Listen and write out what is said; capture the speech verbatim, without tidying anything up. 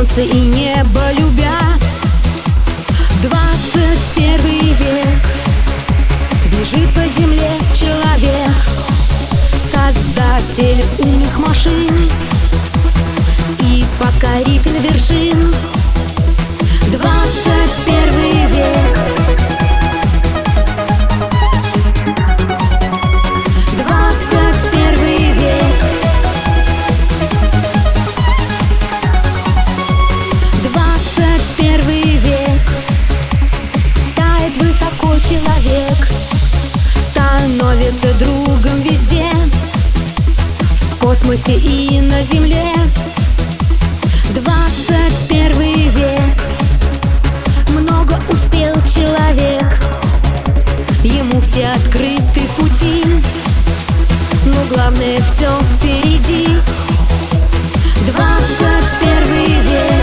солнце и небо любя. Двадцать первый век, бежит по земле человек, создатель умных машин и покоритель вершин. Двадцать первый век, двадцать первый век, двадцать первый век. Тает высоко человек, становится другом везде, в космосе и на земле. Двадцать первый век, много успел человек, ему все открыты пути, но главное все впереди. Двадцать первый век.